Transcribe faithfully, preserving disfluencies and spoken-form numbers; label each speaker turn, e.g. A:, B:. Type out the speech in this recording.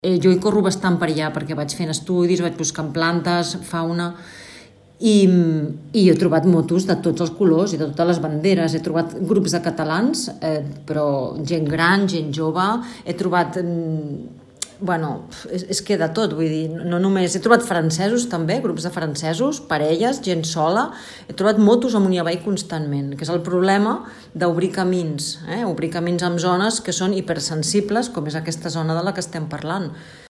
A: Eh, jo hi corro bastant per allà perquè vaig fent estudis, vaig buscant plantes, fauna, i, i he trobat motos de tots els colors i de totes les banderes. He trobat grups de catalans, eh, però gent gran, gent jove, he trobat... Mm, bueno, és, és que de tot, vull dir, no només... He trobat francesos també, grups de francesos, parelles, gent sola. He trobat motos amunt i avall constantment, que és el problema d'obrir camins, eh? Obrir camins en zones que són hipersensibles, com és aquesta zona de la que estem parlant.